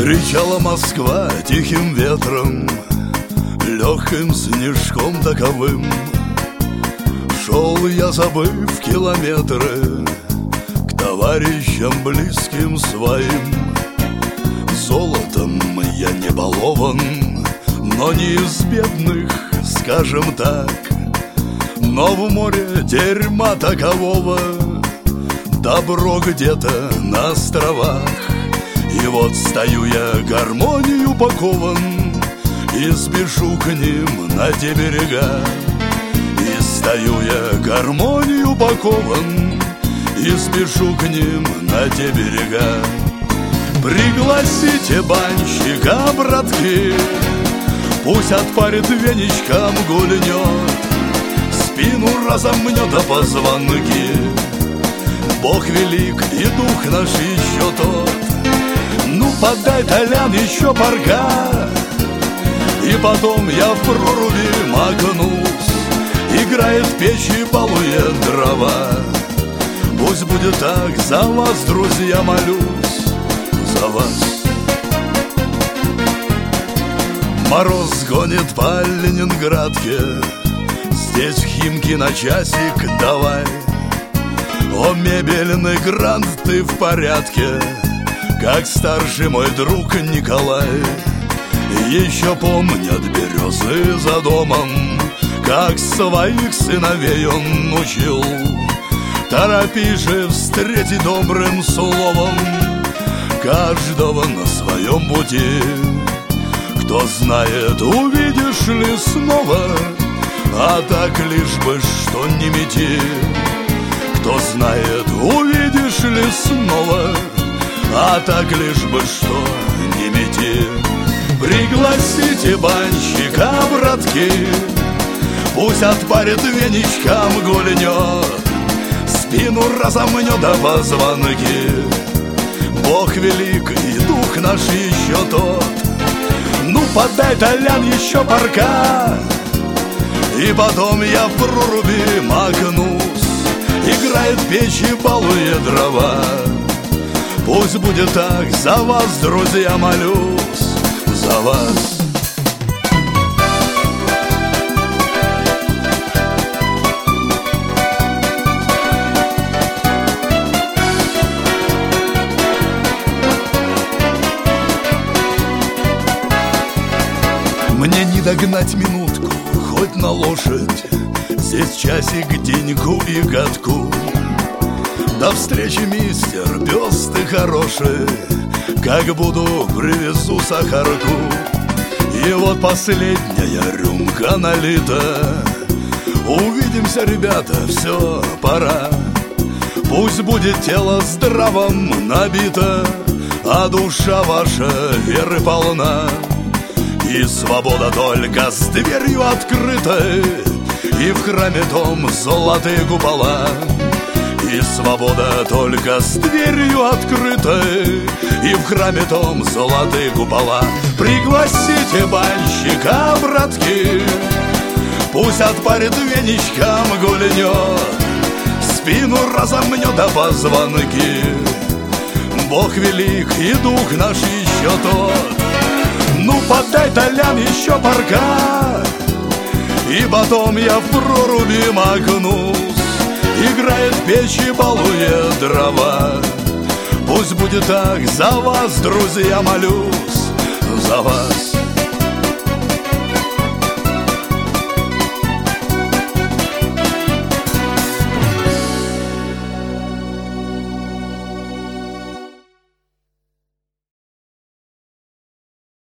Встречала Москва тихим ветром, легким снежком таковым. Шел я, забыв километры, к товарищам близким своим. Золотом я не балован, но не из бедных, скажем так. Но в море дерьма такового добро где-то на островах. И вот стою я, гармонию пакован, и спешу к ним на те берега. И стою я, гармонию пакован, и спешу к ним на те берега. Пригласите банщика, братки, пусть отпарит веничком гульнет, спину разомнет до позвонки. Бог велик и дух наш еще тот. Ну подай, Толян, еще парка, и потом я в проруби макнусь. Играет печь и балует дрова. Пусть будет так, за вас, друзья, молюсь, за вас. Мороз гонит по Ленинградке, здесь в Химки на часик давай. О, мебельный грант, ты в порядке, как старший мой друг Николай. Еще помнят березы за домом, как своих сыновей он учил. Торопись же встретить добрым словом каждого на своем пути. Кто знает, увидишь ли снова, а так лишь бы что не мети. Кто знает, увидишь ли снова, а так лишь бы что не мети. Пригласите банщика, братки, пусть отпарит веничком гульнет, спину разомнет до позвонки. Бог велик и дух наш еще тот. Ну подай, Толян, еще парка, и потом я в проруби макнусь. Играет печь и балует дрова. Пусть будет так, за вас, друзья, молюсь, за вас. Мне не догнать минутку, хоть на лошадь, здесь часик деньку и годку. До встречи, мистер, пес ты хороший, как буду, привезу сахарку. И вот последняя рюмка налита. Увидимся, ребята, все, пора. Пусть будет тело здравом набито, а душа ваша веры полна. И свобода только с дверью открытой, и в храме том золотые купола. И свобода только с дверью открытой, и в храме том золотые купола. Пригласите банщика, братки, пусть отпарит веничком гульнет, спину разомнет до позвонки. Бог велик и дух наш еще тот. Ну подай, Толян, еще парка, и потом я в проруби макнусь. Играет печь и балует дрова. Пусть будет так, за вас, друзья, молюсь, за вас.